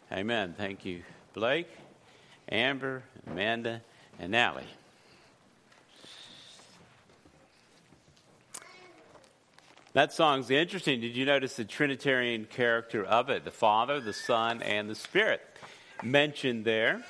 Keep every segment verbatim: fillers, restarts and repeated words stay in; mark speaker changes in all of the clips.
Speaker 1: Amen. Thank you, Blake, Amber, Amanda, and Allie. That song's interesting. Did you notice the Trinitarian character of it? The Father, the Son, and the Spirit mentioned there.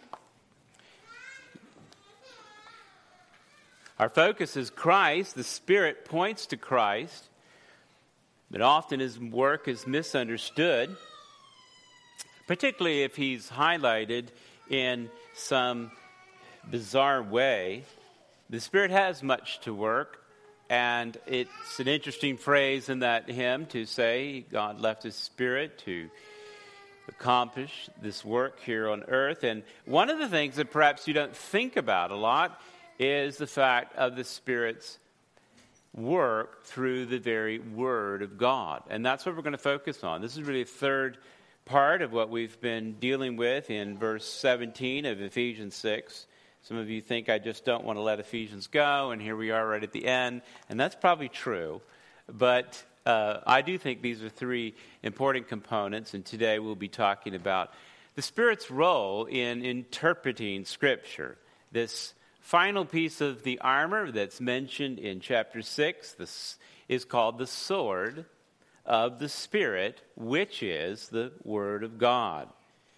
Speaker 1: Our focus is Christ. The Spirit points to Christ, but often his work is misunderstood, particularly if he's highlighted in some bizarre way. The Spirit has much to work, and it's an interesting phrase in that hymn to say God left his Spirit to accomplish this work here on earth. And one of the things that perhaps you don't think about a lot is the fact of the Spirit's work through the very Word of God. And that's what we're going to focus on. This is really a third part of what we've been dealing with in verse seventeen of Ephesians six. Some of you think I just don't want to let Ephesians go, and here we are right at the end. And that's probably true. But uh, I do think these are three important components, and today we'll be talking about the Spirit's role in interpreting Scripture. This final piece of the armor that's mentioned in chapter six, this is called the sword of the Spirit, which is the Word of God.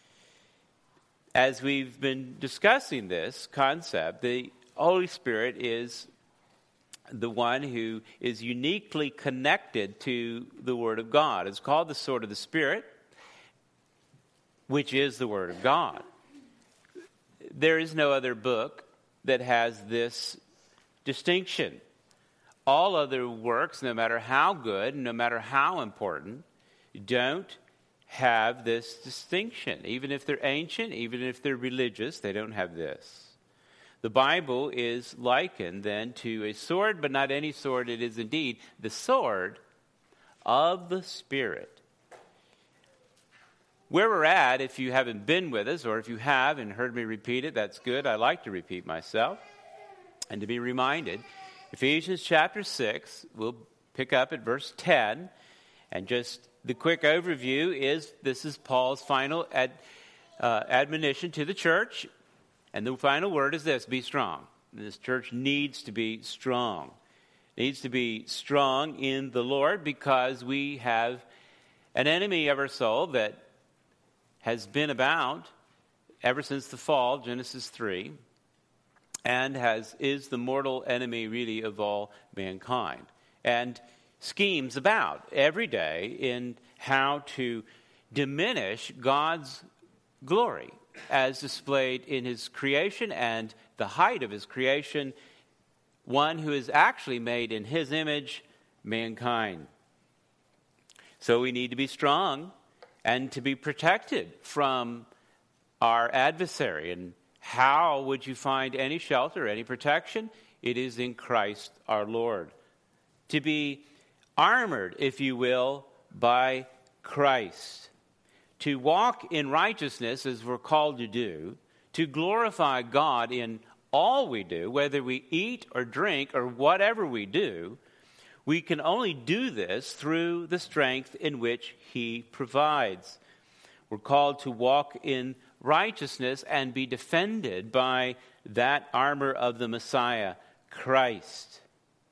Speaker 1: As we've been discussing this concept, the Holy Spirit is the one who is uniquely connected to the Word of God. It's called the sword of the Spirit, which is the Word of God. There is no other book that has this distinction. All other works, no matter how good, no matter how important, don't have this distinction. Even if they're ancient, even if they're religious, they don't have this. The Bible is likened then to a sword, but not any sword. It is indeed the sword of the Spirit. Where we're at, if you haven't been with us, or if you have and heard me repeat it, that's good. I like to repeat myself and to be reminded. Ephesians chapter six, we'll pick up at verse ten. And just the quick overview is this is Paul's final ad, uh, admonition to the church. And the final word is this: be strong. This church needs to be strong. Needs to be strong in the Lord, because we have an enemy of our soul that has been about ever since the fall, Genesis three, and has is the mortal enemy really of all mankind, and schemes about every day in how to diminish God's glory as displayed in his creation and the height of his creation, one who is actually made in his image, mankind. So we need to be strong and to be protected from our adversary. And how would you find any shelter, any protection? It is in Christ our Lord. To be armored, if you will, by Christ. To walk in righteousness, as we're called to do. To glorify God in all we do, whether we eat or drink or whatever we do. We can only do this through the strength in which he provides. We're called to walk in righteousness and be defended by that armor of the Messiah, Christ.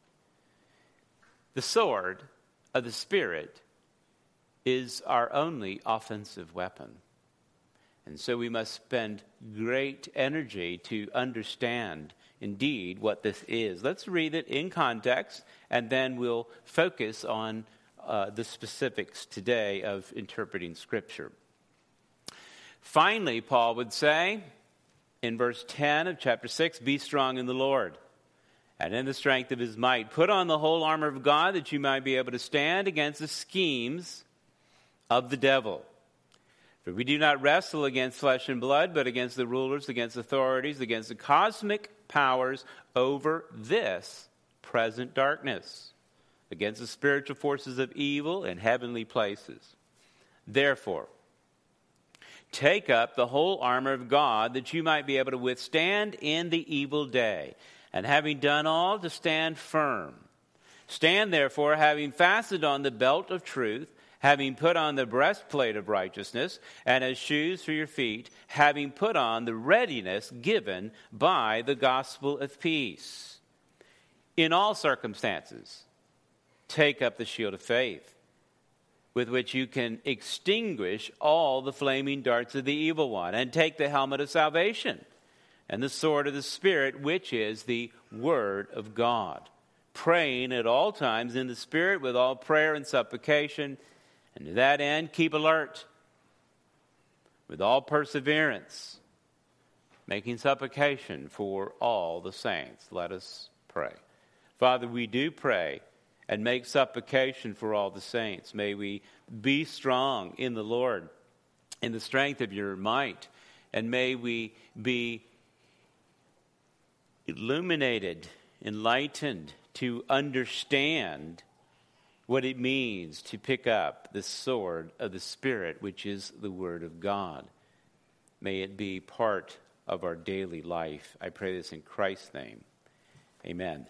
Speaker 1: The sword of the Spirit is our only offensive weapon. And so we must spend great energy to understand indeed what this is. Let's read it in context, and then we'll focus on uh, the specifics today of interpreting Scripture. Finally, Paul would say in verse ten of chapter six, be strong in the Lord and in the strength of his might. Put on the whole armor of God, that you might be able to stand against the schemes of the devil. For we do not wrestle against flesh and blood, but against the rulers, against authorities, against the cosmic powers over this present darkness, against the spiritual forces of evil in heavenly places. Therefore, take up the whole armor of God, that you might be able to withstand in the evil day, and having done all, to stand firm. Stand therefore, having fastened on the belt of truth, having put on the breastplate of righteousness, and as shoes for your feet, having put on the readiness given by the gospel of peace. In all circumstances, take up the shield of faith, with which you can extinguish all the flaming darts of the evil one, and take the helmet of salvation and the sword of the Spirit, which is the Word of God, praying at all times in the Spirit with all prayer and supplication, and to that end keep alert with all perseverance, making supplication for all the saints. Let us pray. Father, we do pray and make supplication for all the saints. May we be strong in the Lord, in the strength of your might, and may we be illuminated, enlightened to understand what it means to pick up the sword of the Spirit, which is the Word of God. May it be part of our daily life. I pray this in Christ's name. Amen.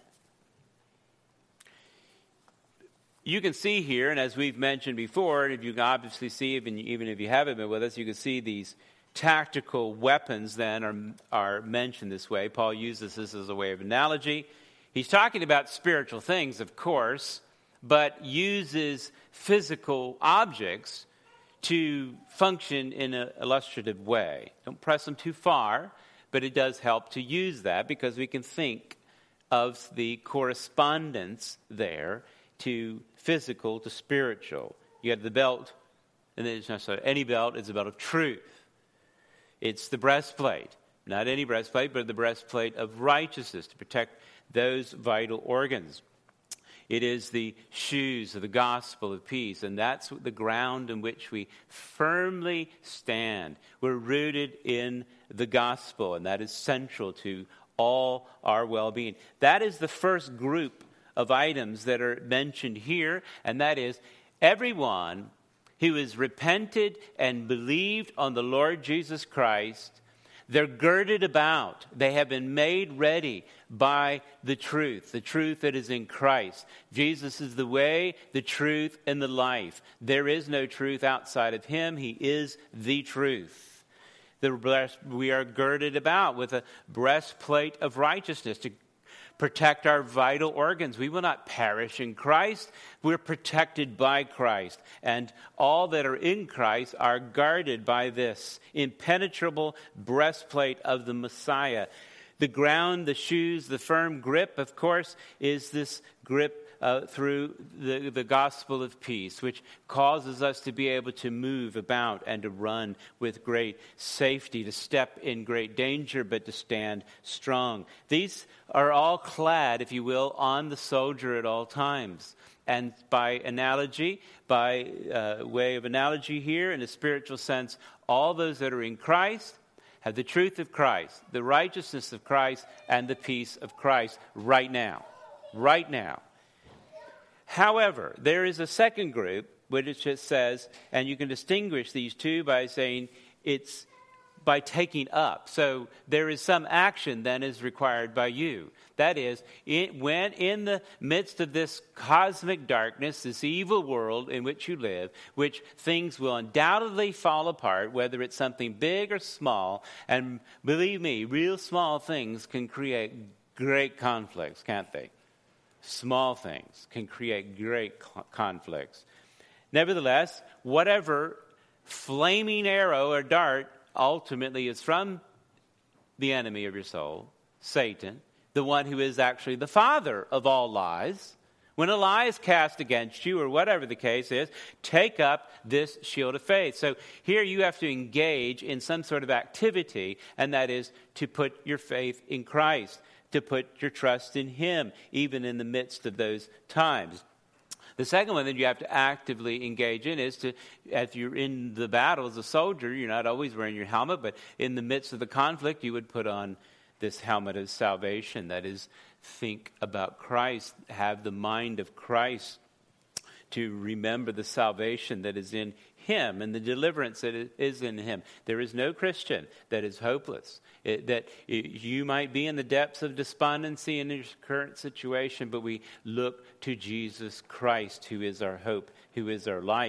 Speaker 1: You can see here, and as we've mentioned before, if you can obviously see, even, even if you haven't been with us, you can see these tactical weapons then are, are mentioned this way. Paul uses this as a way of analogy. He's talking about spiritual things, of course, but uses physical objects to function in an illustrative way. Don't press them too far, but it does help to use that because we can think of the correspondence there to physical to spiritual. You have the belt, and then it's not so any belt, it's a belt of truth. It's the breastplate, not any breastplate, but the breastplate of righteousness to protect those vital organs. It is the shoes of the gospel of peace, and that's the ground in which we firmly stand. We're rooted in the gospel, and that is central to all our well-being. That is the first group of items that are mentioned here, and that is everyone who has repented and believed on the Lord Jesus Christ. They're girded about. They have been made ready by the truth, the truth that is in Christ. Jesus is the way, the truth, and the life. There is no truth outside of him. He is the truth. The breast, we are girded about with a breastplate of righteousness to protect our vital organs. We will not perish in Christ. We're protected by Christ. And all that are in Christ are guarded by this impenetrable breastplate of the Messiah. The ground, the shoes, the firm grip, of course, is this grip uh, through the, the gospel of peace, which causes us to be able to move about and to run with great safety, to step in great danger, but to stand strong. These are all clad, if you will, on the soldier at all times. And by analogy, by uh, way of analogy here, in a spiritual sense, all those that are in Christ have the truth of Christ, the righteousness of Christ, and the peace of Christ right now. Right now. However, there is a second group which it just says, and you can distinguish these two by saying it's by taking up. So there is some action then is required by you. That is, it, when in the midst of this cosmic darkness, this evil world in which you live, which things will undoubtedly fall apart, whether it's something big or small, and believe me, real small things can create great conflicts, can't they? Small things can create great conflicts. Nevertheless, whatever flaming arrow or dart ultimately is from the enemy of your soul, Satan, the one who is actually the father of all lies. When a lie is cast against you, or whatever the case is, take up this shield of faith. So here you have to engage in some sort of activity, and that is to put your faith in Christ, to put your trust in him, even in the midst of those times. The second one that you have to actively engage in is to, if you're in the battle as a soldier, you're not always wearing your helmet, but in the midst of the conflict, you would put on this helmet of salvation. That is, think about Christ, have the mind of Christ, to remember the salvation that is in him and the deliverance that is in him. There is no Christian that is hopeless. It, that it, you might be in the depths of despondency in your current situation, but we look to Jesus Christ, who is our hope, who is our life.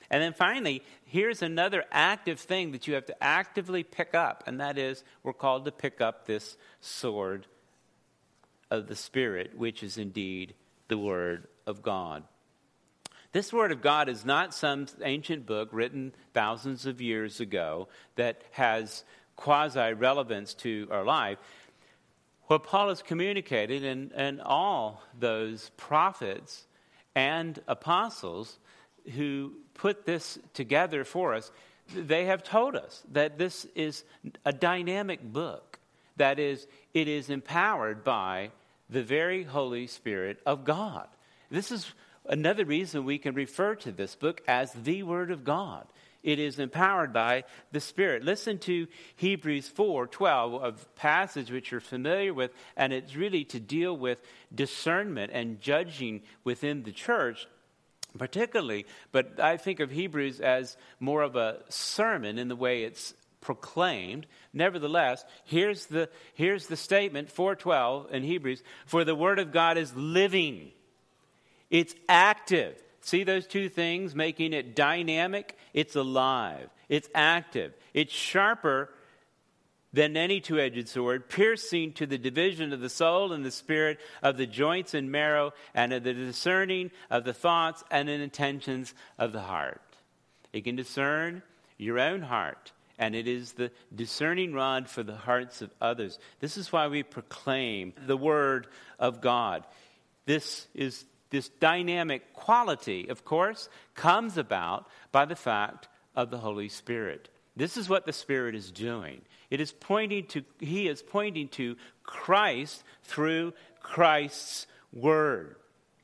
Speaker 1: And then finally, here's another active thing that you have to actively pick up, and that is we're called to pick up this sword of the Spirit, which is indeed the Word of God. This Word of God is not some ancient book written thousands of years ago that has quasi-relevance to our life. What Paul has communicated, and, and all those prophets and apostles who put this together for us, they have told us that this is a dynamic book. That is, it is empowered by the very Holy Spirit of God. This is another reason we can refer to this book as the Word of God. It is empowered by the Spirit. Listen to Hebrews four twelve, a passage which you're familiar with, and it's really to deal with discernment and judging within the church, particularly. But I think of Hebrews as more of a sermon in the way it's proclaimed. Nevertheless, here's the here's the statement, four twelve in Hebrews: for the Word of God is living. It's active. See those two things making it dynamic? It's alive. It's active. It's sharper than any two-edged sword, piercing to the division of the soul and the spirit, of the joints and marrow, and of the discerning of the thoughts and the intentions of the heart. It can discern your own heart, and it is the discerning rod for the hearts of others. This is why we proclaim the Word of God. This is This dynamic quality, of course, comes about by the fact of the Holy Spirit. This is what the Spirit is doing. It is pointing to, He is pointing to Christ through Christ's Word.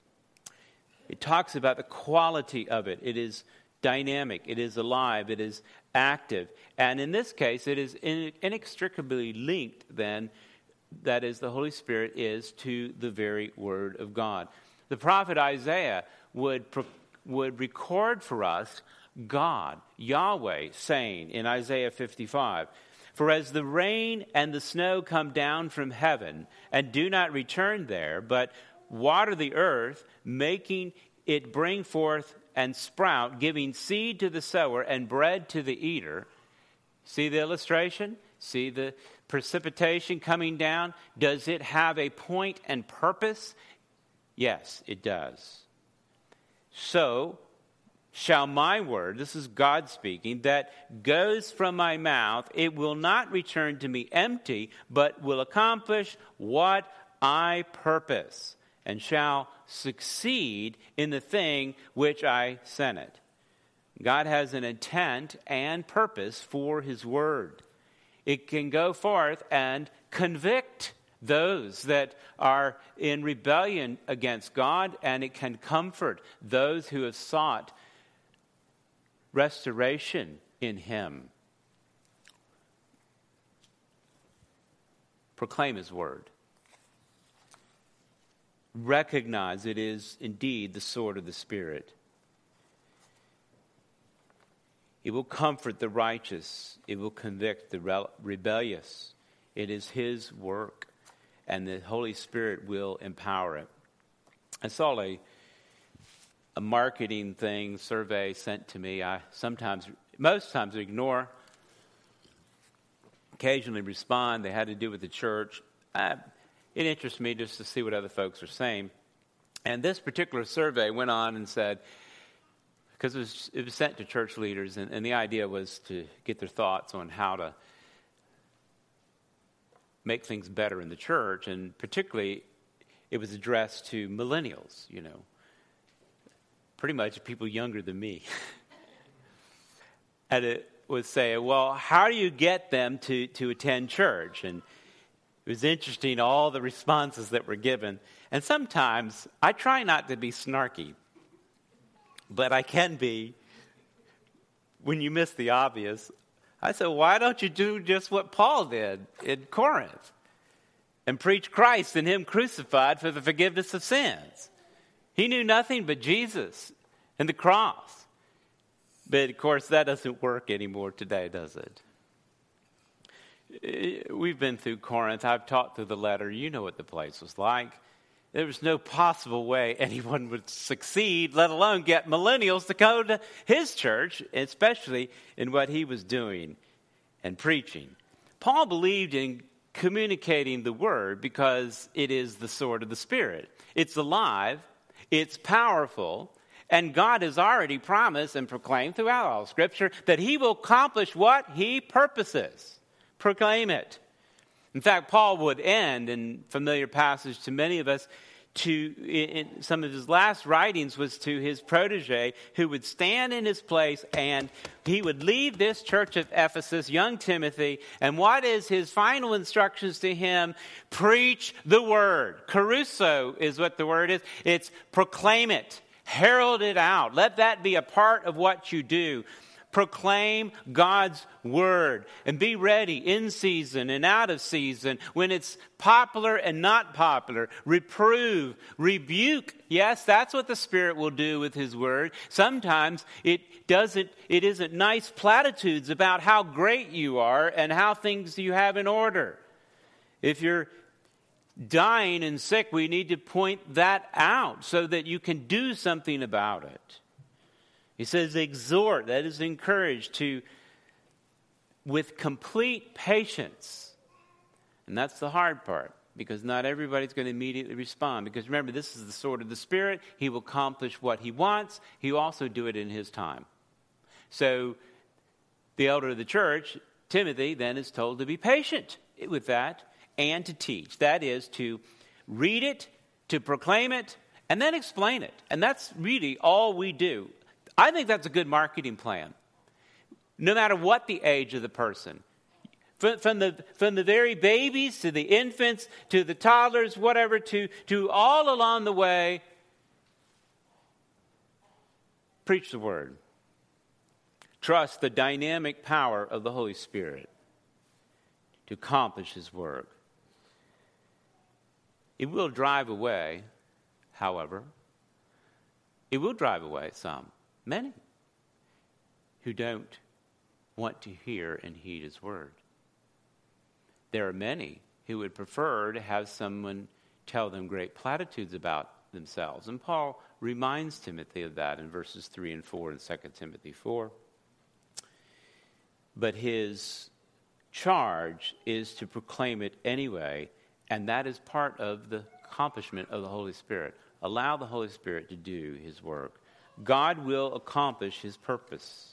Speaker 1: It talks about the quality of it. It is dynamic. It is alive. It is active. And in this case, it is inextricably linked then, that is, the Holy Spirit is to the very Word of God. The prophet Isaiah would, would record for us God, Yahweh, saying in Isaiah fifty-five, for as the rain and the snow come down from heaven and do not return there, but water the earth, making it bring forth and sprout, giving seed to the sower and bread to the eater. See the illustration? See the precipitation coming down? Does it have a point and purpose? Yes, it does. So shall my word, this is God speaking, that goes from my mouth, it will not return to me empty, but will accomplish what I purpose, and shall succeed in the thing which I sent it. God has an intent and purpose for His word. It can go forth and convict those that are in rebellion against God, and it can comfort those who have sought restoration in Him. Proclaim His word. Recognize it is indeed the sword of the Spirit. It will comfort the righteous. It will convict the rebellious. It is His work, and the Holy Spirit will empower it. I saw a, a marketing thing, survey sent to me. I sometimes, most times ignore, occasionally respond. They had to do with the church. I, it interests me just to see what other folks are saying. And this particular survey went on and said, because it was, it was sent to church leaders, and, and the idea was to get their thoughts on how to make things better in the church, and particularly it was addressed to millennials, you know, pretty much people younger than me. And it was saying, well, how do you get them to, to attend church? And it was interesting, all the responses that were given. And sometimes I try not to be snarky, but I can be when you miss the obvious. I said, why don't you do just what Paul did in Corinth and preach Christ and Him crucified for the forgiveness of sins? He knew nothing but Jesus and the cross. But, of course, that doesn't work anymore today, does it? We've been through Corinth. I've taught through the letter. You know what the place was like. there was no possible way anyone would succeed, let alone get millennials to go to his church, especially in what he was doing and preaching. Paul believed in communicating the word because it is the sword of the Spirit. It's alive, it's powerful, and God has already promised and proclaimed throughout all Scripture that he will accomplish what he purposes. Proclaim it. In fact, Paul would end, in familiar passage to many of us, to in some of his last writings was to his protege, who would stand in his place, and he would leave this church of Ephesus, young Timothy, and what is his final instructions to him? Preach the word. Caruso is what the word is. It's proclaim it. Herald it out. Let that be a part of what you do. Proclaim God's word and be ready in season and out of season when it's popular and not popular. Reprove, rebuke. Yes, that's what the Spirit will do with his word. Sometimes it doesn't, it isn't nice platitudes about how great you are and how things you have in order. If you're dying and sick, we need to point that out so that you can do something about it. He says, exhort, that is encouraged to, with complete patience. And that's the hard part, because not everybody's going to immediately respond. Because remember, this is the sword of the Spirit. He will accomplish what he wants. He will also do it in his time. So the elder of the church, Timothy, then is told to be patient with that and to teach. That is to read it, to proclaim it, and then explain it. And that's really all we do. I think that's a good marketing plan. No matter what the age of the person. From, from, the, from the very babies to the infants to the toddlers, whatever, to, to all along the way, preach the word. Trust the dynamic power of the Holy Spirit to accomplish his work. It will drive away, however, it will drive away some. Many who don't want to hear and heed his word. There are many who would prefer to have someone tell them great platitudes about themselves. And Paul reminds Timothy of that in verses three and four in Second Timothy four. But his charge is to proclaim it anyway, and that is part of the accomplishment of the Holy Spirit. Allow the Holy Spirit to do his work. God will accomplish his purpose.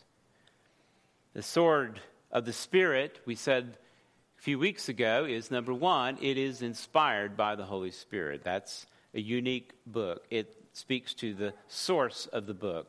Speaker 1: The sword of the Spirit, we said a few weeks ago, is number one, it is inspired by the Holy Spirit. That's a unique book. It speaks to the source of the book.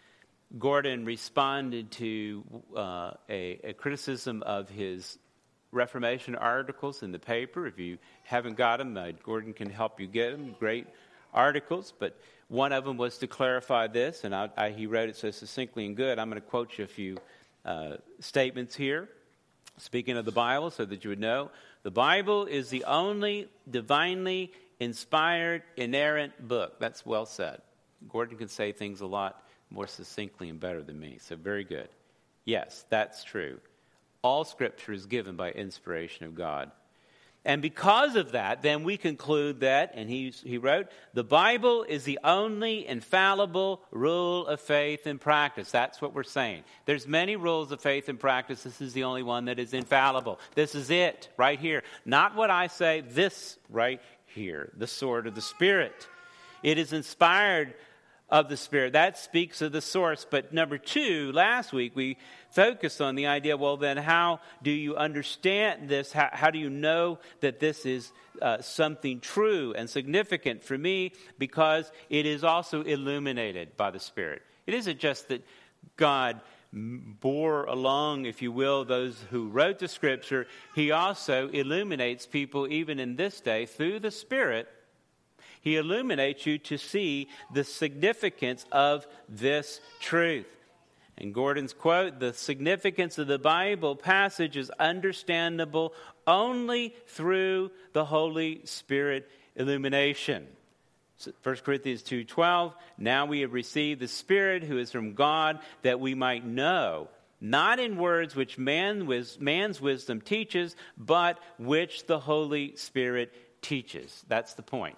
Speaker 1: Gordon responded to uh, a, a criticism of his Reformation articles in the paper. If you haven't got them, uh, Gordon can help you get them. Great articles, but one of them was to clarify this, and I, I, he wrote it so succinctly and good. I'm going to quote you a few uh, statements here. Speaking of the Bible, so that you would know, the Bible is the only divinely inspired, inerrant book. That's well said. Gordon can say things a lot more succinctly and better than me, so very good. Yes, that's true. All Scripture is given by inspiration of God. And because of that, then we conclude that, and he, he wrote, the Bible is the only infallible rule of faith and practice. That's what we're saying. There's many rules of faith and practice. This is the only one that is infallible. This is it, right here. Not what I say, this right here, the sword of the Spirit. It is inspired of the Spirit. That speaks of the source. But number two, last week we focused on the idea, well then how do you understand this? How, how do you know that this is uh, something true and significant for me? Because it is also illuminated by the Spirit. It isn't just that God bore along, if you will, those who wrote the Scripture. He also illuminates people even in this day through the Spirit. He illuminates you to see the significance of this truth. And Gordon's quote, the significance of the Bible passage is understandable only through the Holy Spirit illumination. First Corinthians two twelve, now we have received the Spirit who is from God, that we might know, not in words which man, man's wisdom teaches, but which the Holy Spirit teaches. That's the point.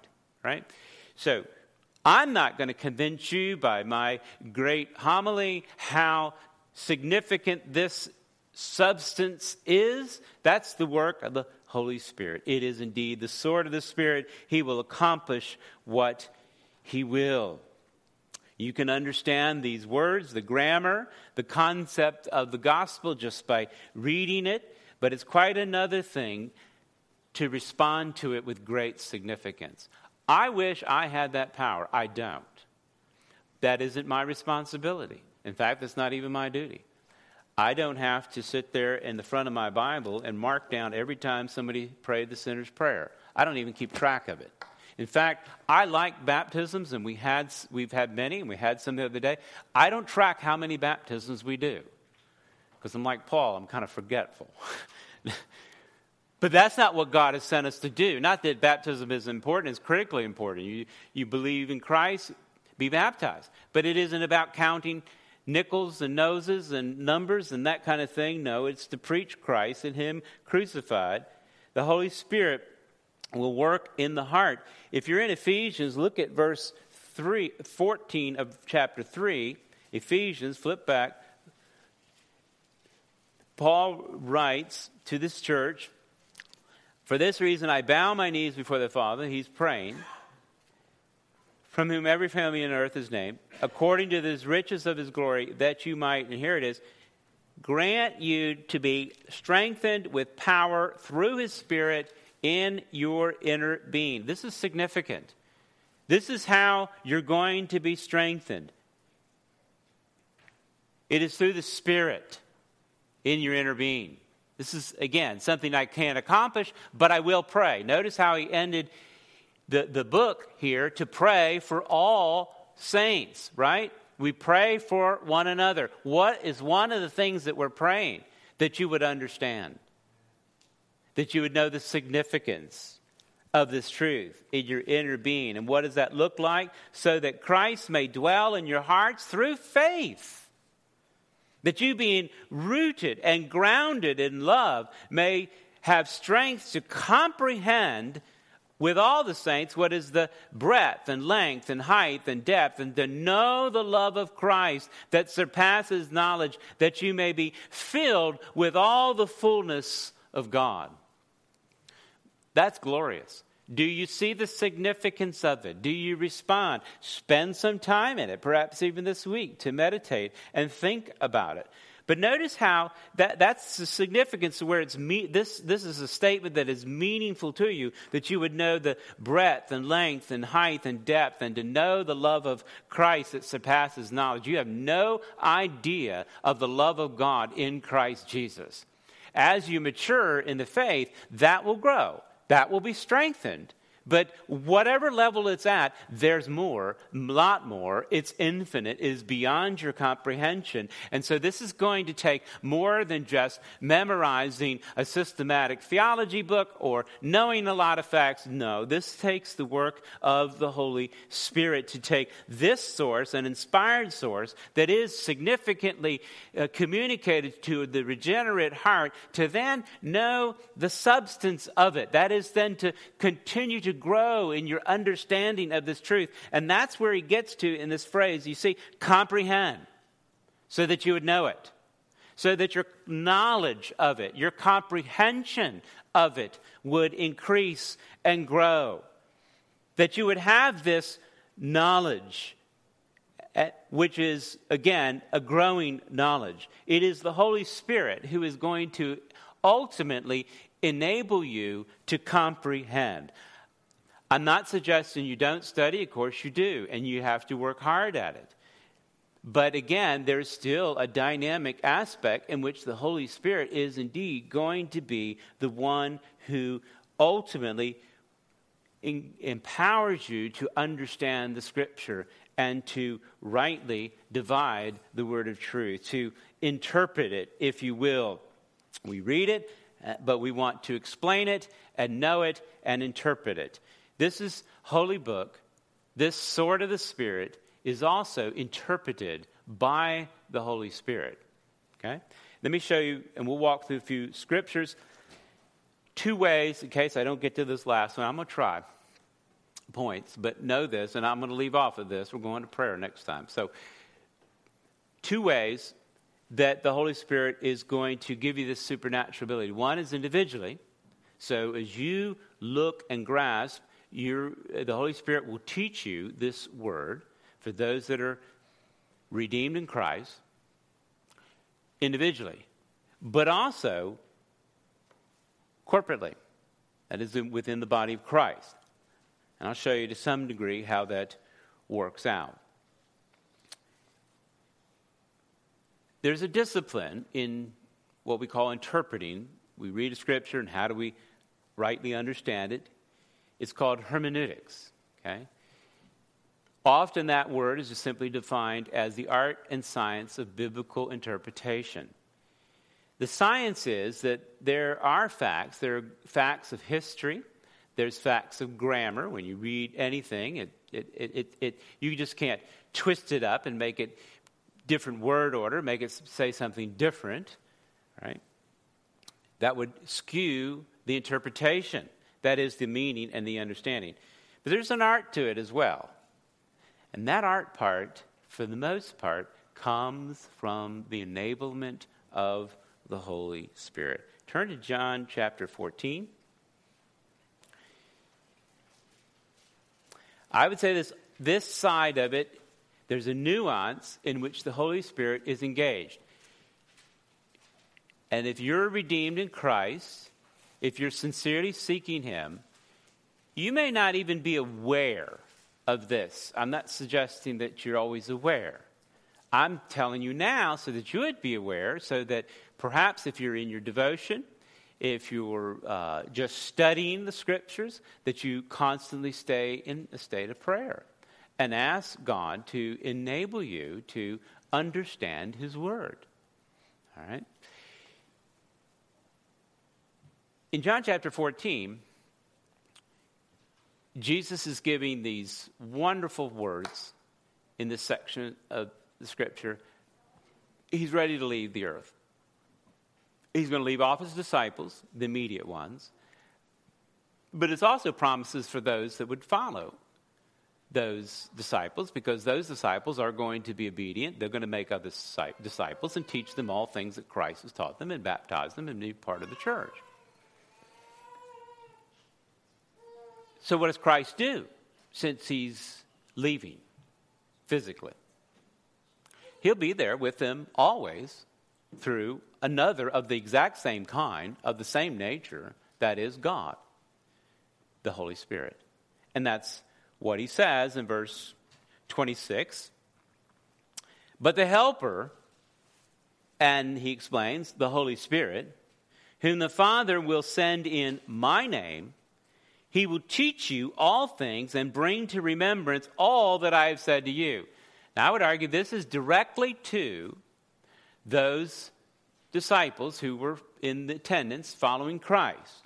Speaker 1: right? So I'm not going to convince you by my great homily how significant this substance is. That's the work of the Holy Spirit. It is indeed the sword of the Spirit. He will accomplish what he will. You can understand these words, the grammar, the concept of the gospel just by reading it, but it's quite another thing to respond to it with great significance. I wish I had that power. I don't. That isn't my responsibility. In fact, it's not even my duty. I don't have to sit there in the front of my Bible and mark down every time somebody prayed the sinner's prayer. I don't even keep track of it. In fact, I like baptisms, and we had, we've had many, and we had some the other day. I don't track how many baptisms we do, because I'm like Paul, I'm kind of forgetful. But that's not what God has sent us to do. Not that baptism is important, it's critically important. You, you believe in Christ, be baptized. But it isn't about counting nickels and noses and numbers and that kind of thing. No, it's to preach Christ and him crucified. The Holy Spirit will work in the heart. If you're in Ephesians, look at verse three, fourteen of chapter three. Ephesians, flip back. Paul writes to this church, "For this reason I bow my knees before the Father," he's praying, "from whom every family on earth is named, according to the riches of his glory, that you might," and here it is, "grant you to be strengthened with power through his Spirit in your inner being." This is significant. This is how you're going to be strengthened. It is through the Spirit in your inner being. This is, again, something I can't accomplish, but I will pray. Notice how he ended the, the book here to pray for all saints, right? We pray for one another. What is one of the things that we're praying? That you would understand. That you would know the significance of this truth in your inner being. And what does that look like? So that Christ may dwell in your hearts through faith. That you, being rooted and grounded in love, may have strength to comprehend with all the saints what is the breadth and length and height and depth, and to know the love of Christ that surpasses knowledge, that you may be filled with all the fullness of God. That's glorious. Do you see the significance of it? Do you respond? Spend some time in it, perhaps even this week, to meditate and think about it. But notice how that, that's the significance where it's me, this, this is a statement that is meaningful to you, that you would know the breadth and length and height and depth, and to know the love of Christ that surpasses knowledge. You have no idea of the love of God in Christ Jesus. As you mature in the faith, that will grow. That will be strengthened. But whatever level it's at, there's more, a lot more. It's infinite, it is beyond your comprehension. And so this is going to take more than just memorizing a systematic theology book or knowing a lot of facts. No, this takes the work of the Holy Spirit to take this source, an inspired source that is significantly uh, communicated to the regenerate heart, to then know the substance of it. That is then to continue to grow in your understanding of this truth. And that's where he gets to in this phrase. You see, comprehend, so that you would know it. So that your knowledge of it, your comprehension of it would increase and grow. That you would have this knowledge, which is, again, a growing knowledge. It is the Holy Spirit who is going to ultimately enable you to comprehend. I'm not suggesting you don't study. Of course you do, and you have to work hard at it. But again, there's still a dynamic aspect in which the Holy Spirit is indeed going to be the one who ultimately in, empowers you to understand the Scripture and to rightly divide the word of truth, to interpret it, if you will. We read it, but we want to explain it and know it and interpret it. This is holy book. This sword of the Spirit is also interpreted by the Holy Spirit. Okay? Let me show you, and we'll walk through a few scriptures. Two ways, in case I don't get to this last one. I'm going to try. points, but know this, and I'm going to leave off of this. We're going to prayer next time. So, two ways that the Holy Spirit is going to give you this supernatural ability. One is individually. So as you look and grasp, you're, the Holy Spirit will teach you this word for those that are redeemed in Christ individually, but also corporately. That is within the body of Christ. And I'll show you to some degree how that works out. There's a discipline in what we call interpreting. We read a scripture and how do we rightly understand it? It's called hermeneutics. Okay? Often that word is just simply defined as the art and science of biblical interpretation. The science is that there are facts. There are facts of history. There's facts of grammar. When you read anything, it, it, it, it, it, you just can't twist it up and make it different word order, make it say something different, right? That would skew the interpretation. That is the meaning and the understanding. But there's an art to it as well. And that art part, for the most part, comes from the enablement of the Holy Spirit. Turn to John chapter fourteen. I would say this, this side of it, there's a nuance in which the Holy Spirit is engaged. And if you're redeemed in Christ, if you're sincerely seeking Him, you may not even be aware of this. I'm not suggesting that you're always aware. I'm telling you now so that you would be aware, so that perhaps if you're in your devotion, if you're uh, just studying the Scriptures, that you constantly stay in a state of prayer and ask God to enable you to understand His Word. All right? In John chapter fourteen, Jesus is giving these wonderful words in this section of the Scripture. He's ready to leave the earth. He's going to leave off His disciples, the immediate ones. But it's also promises for those that would follow those disciples, because those disciples are going to be obedient. They're going to make other disciples and teach them all things that Christ has taught them and baptize them and be part of the church. So what does Christ do since He's leaving physically? He'll be there with them always through another of the exact same kind, of the same nature, that is God, the Holy Spirit. And that's what He says in verse twenty-six. But the Helper, and He explains, the Holy Spirit, whom the Father will send in my name, He will teach you all things and bring to remembrance all that I have said to you. Now, I would argue this is directly to those disciples who were in attendance following Christ.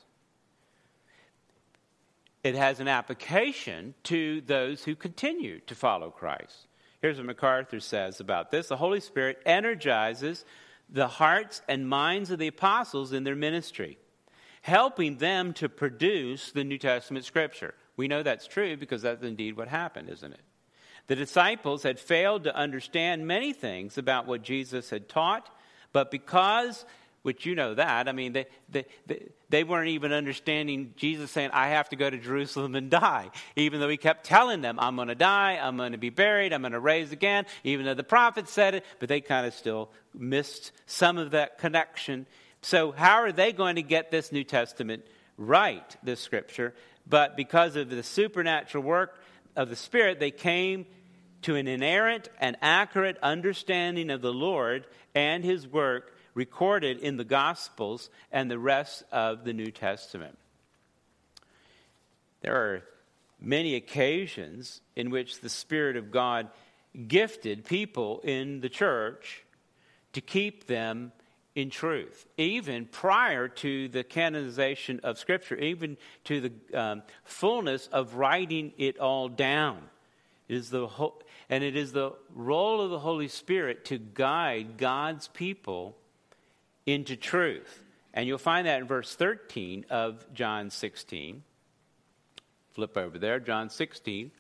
Speaker 1: It has an application to those who continue to follow Christ. Here's what MacArthur says about this. The Holy Spirit energizes the hearts and minds of the apostles in their ministry, helping them to produce the New Testament Scripture. We know that's true because that's indeed what happened, isn't it? The disciples had failed to understand many things about what Jesus had taught, but because, which you know that, I mean, they, they, they, they weren't even understanding Jesus saying, I have to go to Jerusalem and die, even though He kept telling them, I'm going to die, I'm going to be buried, I'm going to rise again, even though the prophets said it, but they kind of still missed some of that connection. So how are they going to get this New Testament right, this Scripture? But because of the supernatural work of the Spirit, they came to an inerrant and accurate understanding of the Lord and His work recorded in the Gospels and the rest of the New Testament. There are many occasions in which the Spirit of God gifted people in the church to keep them in truth, even prior to the canonization of Scripture, even to the um, fullness of writing it all down. It is the whole, and it is the role of the Holy Spirit to guide God's people into truth. And you'll find that in verse thirteen of John sixteen. flip over there, John sixteen.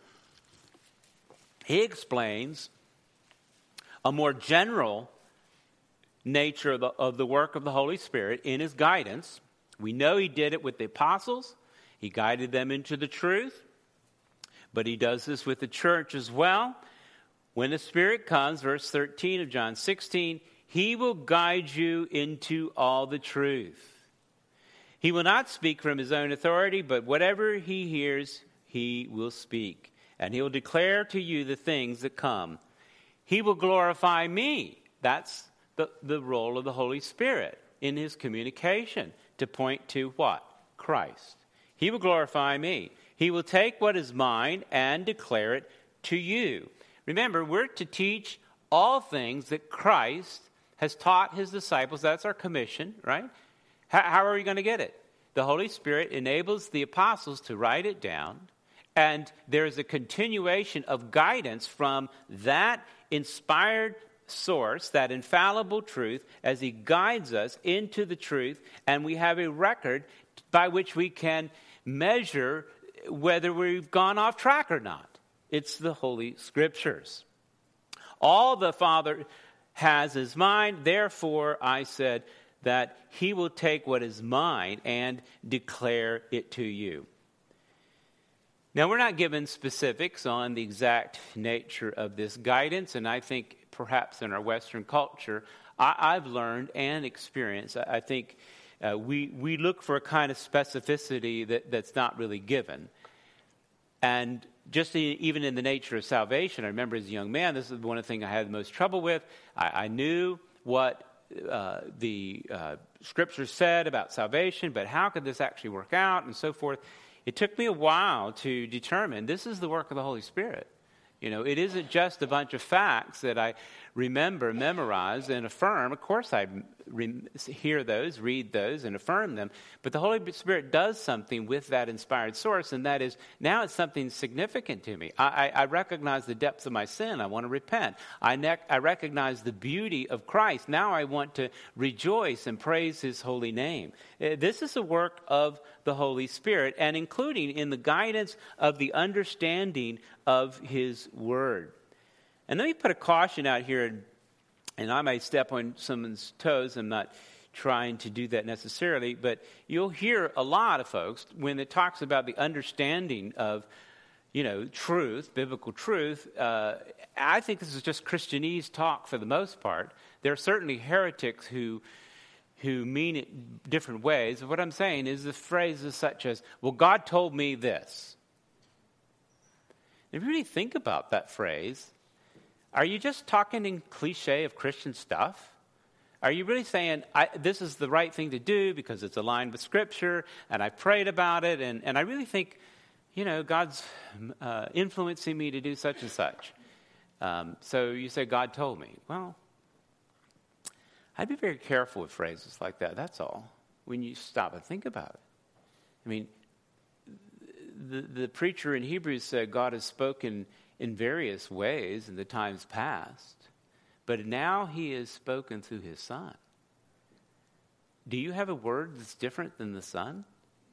Speaker 1: He explains a more general nature of the, of the work of the Holy Spirit in his guidance. We know he did it with the apostles. He guided them into the truth. But he does this with the church as well. When the Spirit comes, verse thirteen of John sixteen, he will guide you into all the truth. He will not speak from his own authority, but whatever he hears, he will speak. And he will declare to you the things that come. He will glorify me. That's the, the role of the Holy Spirit in his communication, to point to what? Christ. He will glorify me. He will take what is mine and declare it to you. Remember, we're to teach all things that Christ has taught his disciples. That's our commission, right? How, how are we going to get it? The Holy Spirit enables the apostles to write it down, and there is a continuation of guidance from that inspired source, that infallible truth, as he guides us into the truth, and we have a record by which we can measure whether we've gone off track or not. It's the Holy Scriptures. All the Father has is mine, therefore I said that he will take what is mine and declare it to you. Now, we're not given specifics on the exact nature of this guidance, and I think perhaps in our Western culture, I, I've learned and experienced, I, I think uh, we, we look for a kind of specificity that, that's not really given. And just the, even in the nature of salvation, I remember as a young man, this is one of the things I had the most trouble with. I, I knew what uh, the uh, Scripture said about salvation, but how could this actually work out and so forth. It took me a while to determine this is the work of the Holy Spirit. You know, it isn't just a bunch of facts that I remember, memorize, and affirm. Of course, I re- hear those, read those, and affirm them. But the Holy Spirit does something with that inspired source, and that is, now it's something significant to me. I, I, I recognize the depths of my sin. I want to repent. I, ne- I recognize the beauty of Christ. Now I want to rejoice and praise his holy name. Uh, this is a work of the Holy Spirit, and including in the guidance of the understanding of his word. And let me put a caution out here, and I may step on someone's toes. I'm not trying to do that necessarily, but you'll hear a lot of folks when it talks about the understanding of, you know, truth, biblical truth. Uh, I think this is just Christianese talk for the most part. There are certainly heretics who who mean it different ways. What I'm saying is the phrases such as, well, God told me this. If you really think about that phrase, are you just talking in cliche of Christian stuff? Are you really saying, I, this is the right thing to do because it's aligned with Scripture, and I prayed about it, and, and I really think, you know, God's uh, influencing me to do such and such. Um, so you say, God told me. Well, I'd be very careful with phrases like that, that's all, when you stop and think about it. I mean, the, the preacher in Hebrews said God has spoken in various ways in the times past, but now he has spoken through his Son. Do you have a word that's different than the Son?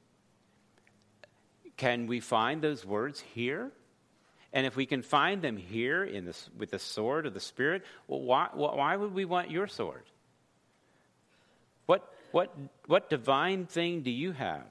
Speaker 1: Can we find those words here? And if we can find them here in this, with the sword of the Spirit, well, why, why would we want your sword? What, what, what divine thing do you have?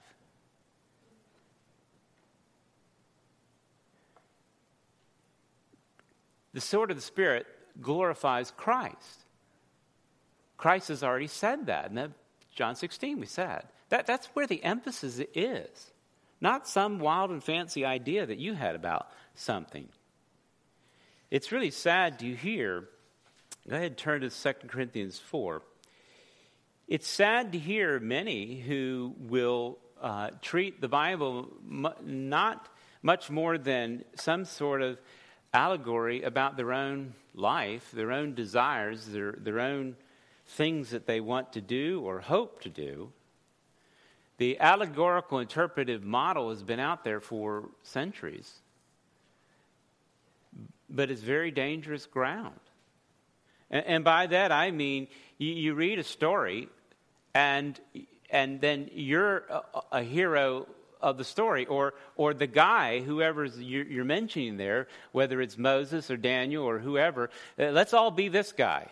Speaker 1: The sword of the Spirit glorifies Christ. Christ has already said that. In John sixteen, we said. That, that's where the emphasis is. Not some wild and fancy idea that you had about something. It's really sad to hear. Go ahead and turn to Second Corinthians four. It's sad to hear many who will uh, treat the Bible mu- not much more than some sort of allegory about their own life, their own desires, their, their own things that they want to do or hope to do. The allegorical interpretive model has been out there for centuries, but it's very dangerous ground. And, and by that I mean you, you read a story, and and then you're a, a hero of the story, or or the guy, whoever you're, you're mentioning there, whether it's Moses or Daniel or whoever, uh, let's all be this guy.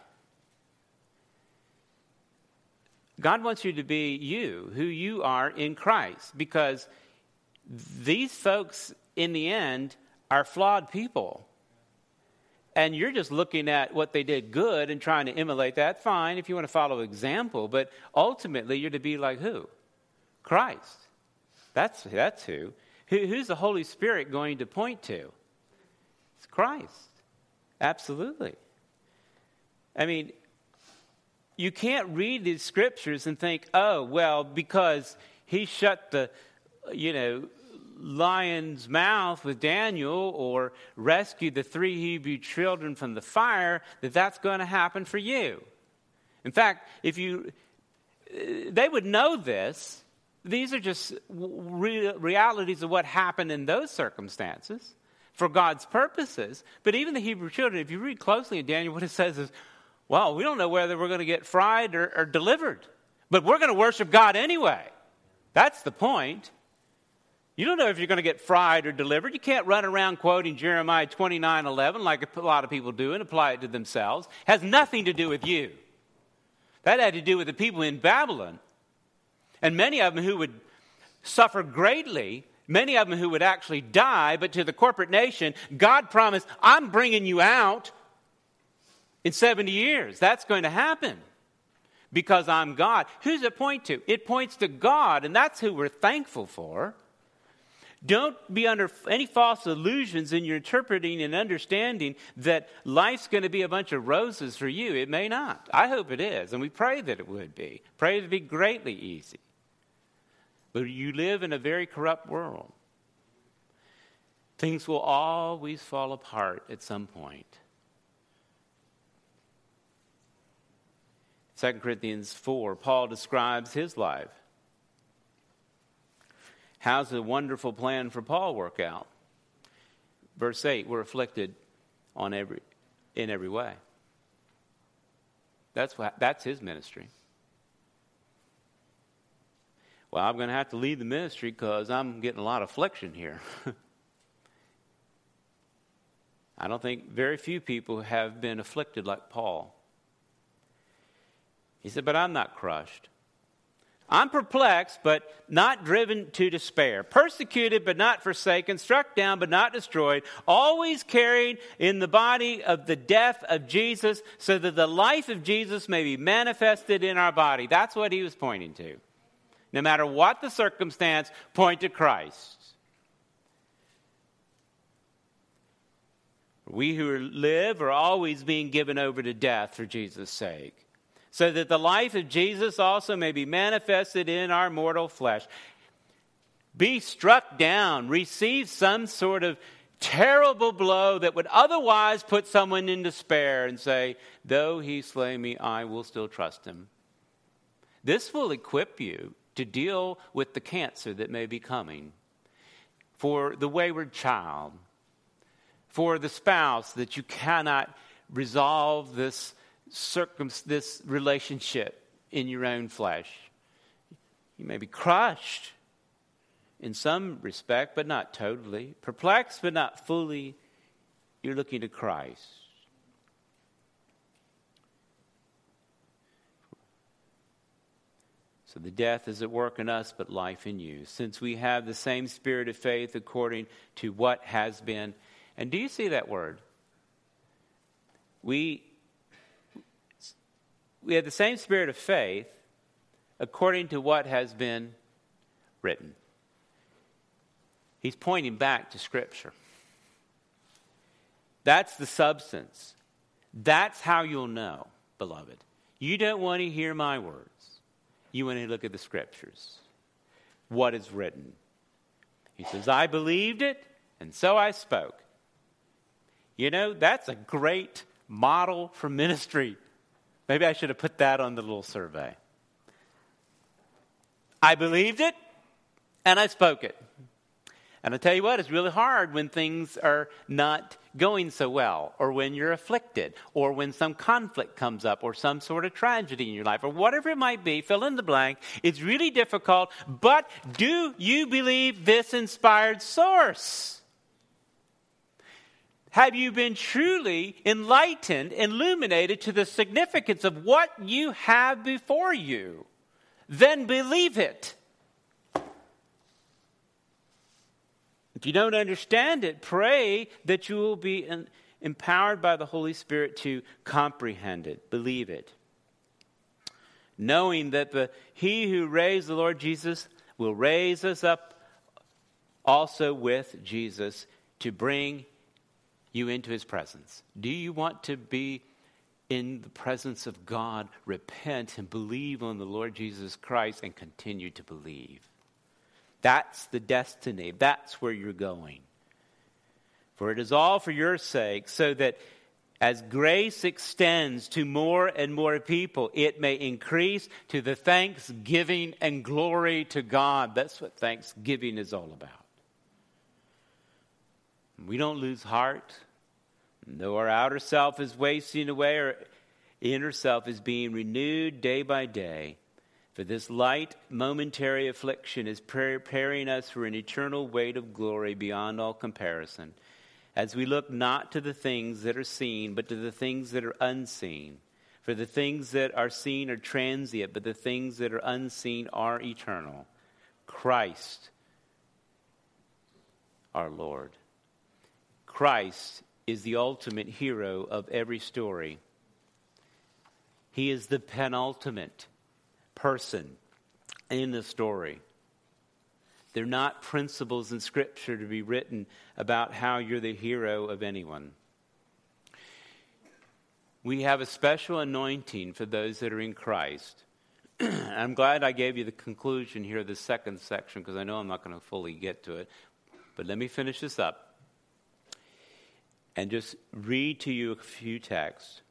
Speaker 1: God wants you to be you, who you are in Christ, because these folks, in the end, are flawed people. And you're just looking at what they did good and trying to emulate that. Fine, if you want to follow example, but ultimately you're to be like who? Christ. That's, that's who. who. Who's the Holy Spirit going to point to? It's Christ. Absolutely. I mean, you can't read these scriptures and think, oh, well, because he shut the, you know, lion's mouth with Daniel or rescued the three Hebrew children from the fire, that that's going to happen for you. In fact, if you, they would know this. These are just re- realities of what happened in those circumstances for God's purposes. But even the Hebrew children, if you read closely in Daniel, what it says is, well, we don't know whether we're going to get fried or, or delivered, but we're going to worship God anyway. That's the point. You don't know if you're going to get fried or delivered. You can't run around quoting Jeremiah twenty-nine eleven like a lot of people do and apply it to themselves. It has nothing to do with you. That had to do with the people in Babylon. And many of them who would suffer greatly, many of them who would actually die, but to the corporate nation, God promised, I'm bringing you out in seventy years. That's going to happen because I'm God. Who does it point to? It points to God, and that's who we're thankful for. Don't be under any false illusions in your interpreting and understanding that life's going to be a bunch of roses for you. It may not. I hope it is, and we pray that it would be. Pray it to be greatly easy. But you live in a very corrupt world. Things will always fall apart at some point. Second Corinthians four, Paul describes his life. How's the wonderful plan for Paul work out? Verse eight, we're afflicted on every, in every way. That's what, that's his ministry. Well, I'm going to have to leave the ministry because I'm getting a lot of affliction here. I don't think very few people have been afflicted like Paul. He said, but I'm not crushed. I'm perplexed, but not driven to despair. Persecuted, but not forsaken. Struck down, but not destroyed. Always carried in the body of the death of Jesus, so that the life of Jesus may be manifested in our body. That's what he was pointing to. No matter what the circumstance, point to Christ. We who live are always being given over to death for Jesus' sake, so that the life of Jesus also may be manifested in our mortal flesh. Be struck down, receive some sort of terrible blow that would otherwise put someone in despair and say, though he slay me, I will still trust him. This will equip you to deal with the cancer that may be coming, for the wayward child, for the spouse that you cannot resolve this circum this relationship in your own flesh. You may be crushed in some respect, but not totally. Perplexed, but not fully. You're looking to Christ. So the death is at work in us, but life in you. Since we have the same spirit of faith according to what has been. And do you see that word? We, we have the same spirit of faith according to what has been written. He's pointing back to Scripture. That's the substance. That's how you'll know, beloved. You don't want to hear my words. You want to look at the Scriptures. What is written? He says, I believed it, and so I spoke. You know, that's a great model for ministry. Maybe I should have put that on the little survey. I believed it, and I spoke it. And I tell you what, it's really hard when things are not going so well, or when you're afflicted, or when some conflict comes up, or some sort of tragedy in your life, or whatever it might be, fill in the blank. It's really difficult, but do you believe this inspired source? Have you been truly enlightened, illuminated to the significance of what you have before you? Then believe it. If you don't understand it, pray that you will be empowered by the Holy Spirit to comprehend it, believe it. Knowing that the He who raised the Lord Jesus will raise us up also with Jesus to bring you into His presence. Do you want to be in the presence of God? Repent and believe on the Lord Jesus Christ and continue to believe. That's the destiny. That's where you're going. For it is all for your sake, so that as grace extends to more and more people, it may increase to the thanksgiving and glory to God. That's what thanksgiving is all about. We don't lose heart. Though our outer self is wasting away, our inner self is being renewed day by day. For this light, momentary affliction is preparing us for an eternal weight of glory beyond all comparison, as we look not to the things that are seen, but to the things that are unseen. For the things that are seen are transient, but the things that are unseen are eternal. Christ, our Lord. Christ is the ultimate hero of every story. He is the penultimate person in the story. They're not principles in Scripture to be written about how you're the hero of anyone. We have a special anointing for those that are in Christ. I'm glad I gave you the conclusion here of the second section, because I know I'm not going to fully get to it. But let me finish this up and just read to you a few texts.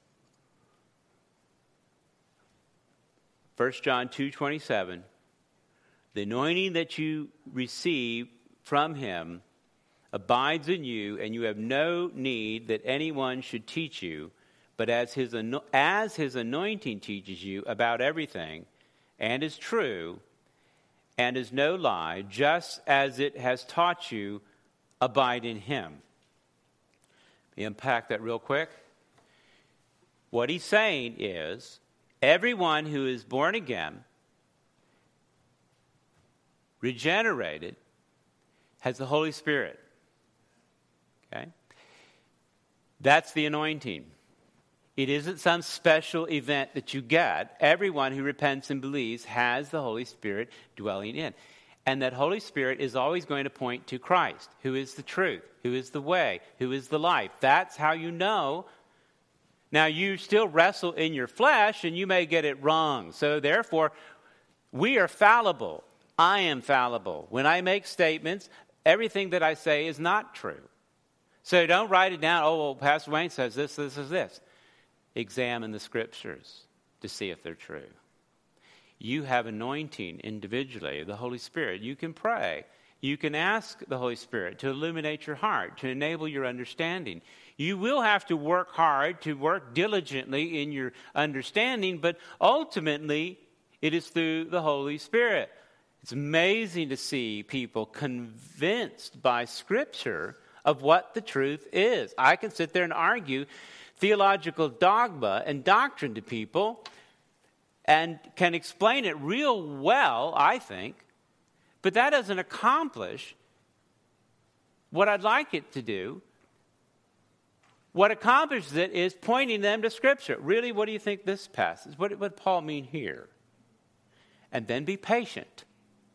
Speaker 1: First John two twenty-seven, the anointing that you receive from Him abides in you, and you have no need that anyone should teach you, but as his, as his anointing teaches you about everything, and is true, and is no lie, just as it has taught you, abide in Him. Let me unpack that real quick. What he's saying is, everyone who is born again, regenerated, has the Holy Spirit. Okay? That's the anointing. It isn't some special event that you get. Everyone who repents and believes has the Holy Spirit dwelling in. And that Holy Spirit is always going to point to Christ, who is the truth, who is the way, who is the life. That's how you know. Now, you still wrestle in your flesh, and you may get it wrong. So, therefore, we are fallible. I am fallible. When I make statements, everything that I say is not true. So, don't write it down. Oh, well, Pastor Wayne says this, this, is this. Examine the Scriptures to see if they're true. You have anointing individually of the Holy Spirit. You can pray. You can ask the Holy Spirit to illuminate your heart, to enable your understanding. You will have to work hard, to work diligently in your understanding, but ultimately it is through the Holy Spirit. It's amazing to see people convinced by Scripture of what the truth is. I can sit there and argue theological dogma and doctrine to people and can explain it real well, I think, but that doesn't accomplish what I'd like it to do. What accomplishes it is pointing them to Scripture. Really, what do you think this passage? What did Paul mean here? And then be patient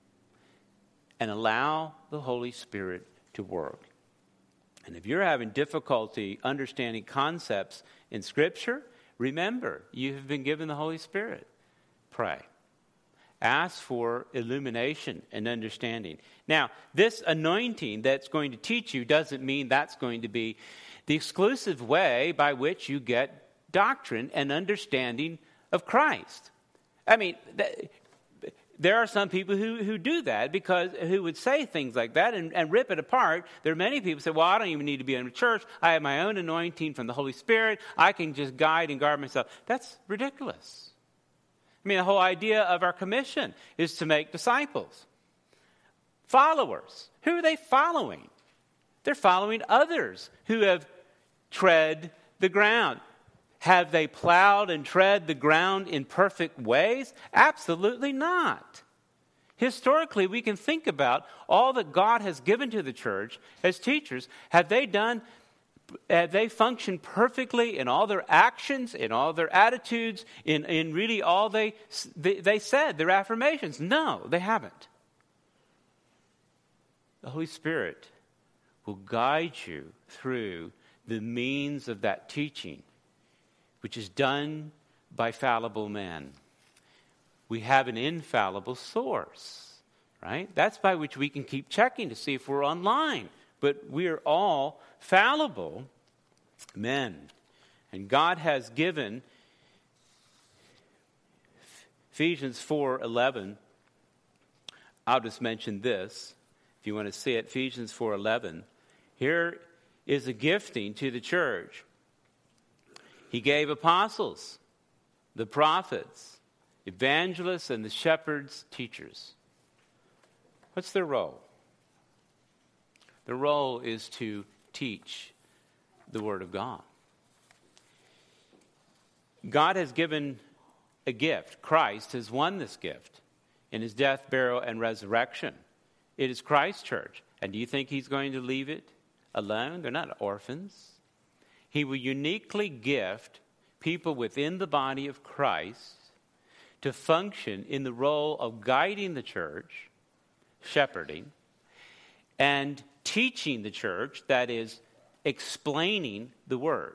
Speaker 1: and allow the Holy Spirit to work. And if you're having difficulty understanding concepts in Scripture, remember, you have been given the Holy Spirit. Pray. Ask for illumination and understanding. Now, this anointing that's going to teach you doesn't mean that's going to be the exclusive way by which you get doctrine and understanding of Christ. I mean, that, there are some people who, who do that, because who would say things like that and, and rip it apart. There are many people who say, well, I don't even need to be in a church. I have my own anointing from the Holy Spirit. I can just guide and guard myself. That's ridiculous. I mean, the whole idea of our commission is to make disciples. Followers. Who are they following? They're following others who have tread the ground. Have they plowed and tread the ground in perfect ways? Absolutely not. Historically, we can think about all that God has given to the church as teachers. Have they done, have they functioned perfectly in all their actions, in all their attitudes, in, in really all they, they, they said, their affirmations? No, they haven't. The Holy Spirit will guide you through the means of that teaching, which is done by fallible men. We have an infallible source, right? That's by which we can keep checking to see if we're online. But we are all fallible men. And God has given Ephesians four eleven. I'll just mention this. If you want to see it, Ephesians four eleven. Here is a gifting to the church. He gave apostles, the prophets, evangelists, and the shepherds, teachers. What's their role? Their role is to teach the Word of God. God has given a gift. Christ has won this gift in his death, burial, and resurrection. It is Christ's church. And do you think he's going to leave it alone? They're not orphans. He will uniquely gift people within the body of Christ to function in the role of guiding the church, shepherding, and teaching the church, that is, explaining the word.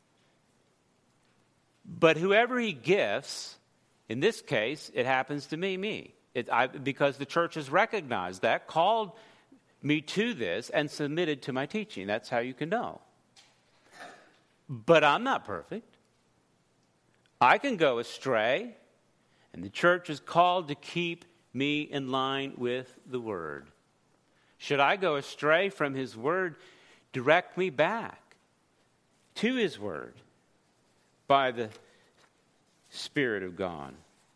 Speaker 1: But whoever he gifts, in this case, it happens to be me. It, I, because the church has recognized that, called me to this, and submitted to my teaching. That's how you can know. But I'm not perfect. I can go astray, and the church is called to keep me in line with the Word. Should I go astray from His Word, direct me back to His Word by the Spirit of God.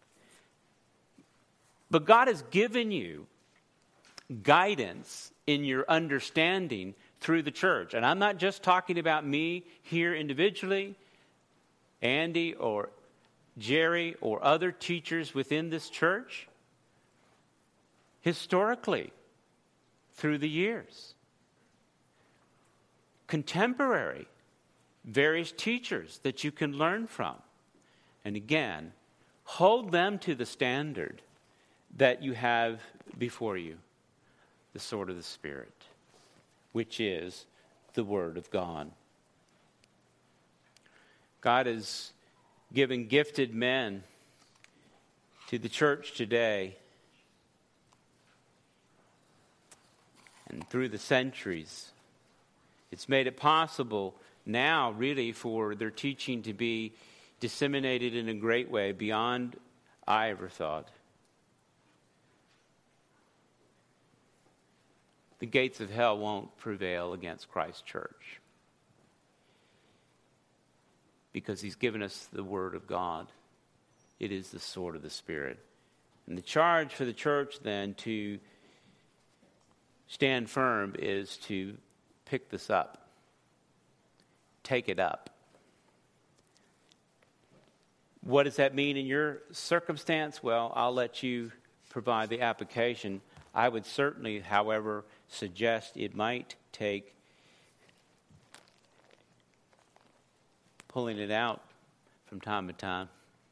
Speaker 1: But God has given you guidance in your understanding through the church. And I'm not just talking about me here individually, Andy or Jerry or other teachers within this church. Historically, through the years. Contemporary, various teachers that you can learn from. And again, hold them to the standard that you have before you, the sword of the Spirit, which is the Word of God. God has given gifted men to the church today, and through the centuries, it's made it possible now, really, for their teaching to be disseminated in a great way beyond I ever thought. The gates of hell won't prevail against Christ's church, because He's given us the Word of God. It is the sword of the Spirit. And the charge for the church then to stand firm is to pick this up. Take it up. What does that mean in your circumstance? Well, I'll let you provide the application. I would certainly, however, suggest it might take pulling it out from time to time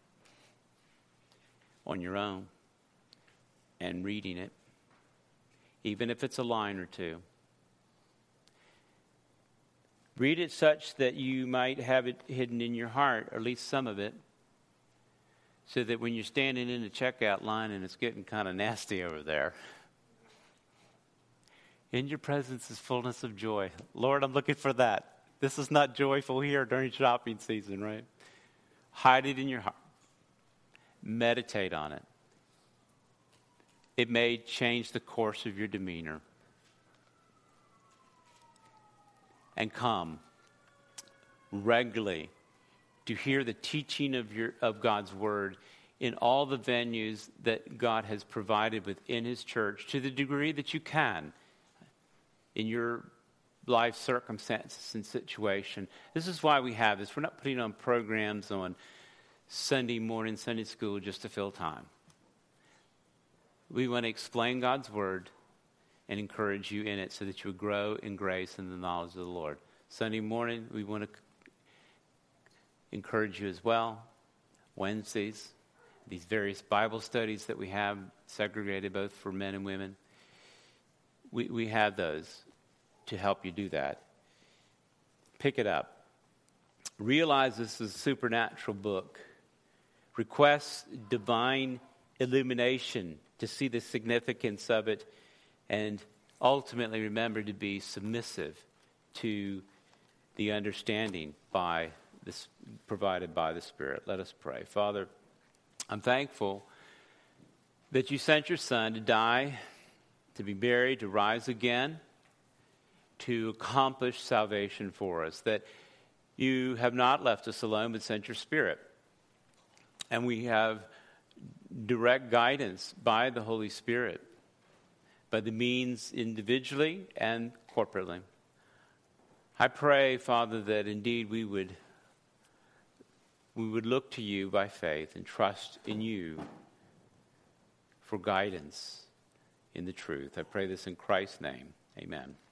Speaker 1: on your own and reading it, even if it's a line or two. Read it such that you might have it hidden in your heart, or at least some of it, so that when you're standing in the checkout line and it's getting kind of nasty over there, in your presence is fullness of joy. Lord, I'm looking for that. This is not joyful here during shopping season, right? Hide it in your heart. Meditate on it. It may change the course of your demeanor. And come regularly to hear the teaching of your of God's word in all the venues that God has provided within his church to the degree that you can in your life circumstances and situation. This is why we have this. We're not putting on programs on Sunday morning, Sunday school just to fill time. We want to explain God's word and encourage you in it so that you will grow in grace and the knowledge of the Lord. Sunday morning, we want to encourage you as well. Wednesdays, these various Bible studies that we have segregated both for men and women. We, we have those to help you do that. Pick it up. Realize this is a supernatural book. Request divine illumination to see the significance of it, and ultimately remember to be submissive to the understanding by this provided by the Spirit. Let us pray. Father, I'm thankful that you sent your Son to die, to be buried, to rise again, to accomplish salvation for us, that you have not left us alone but sent your Spirit. And we have direct guidance by the Holy Spirit, by the means individually and corporately. I pray, Father, that indeed we would we would look to you by faith and trust in you for guidance in the truth. I pray this in Christ's name. Amen.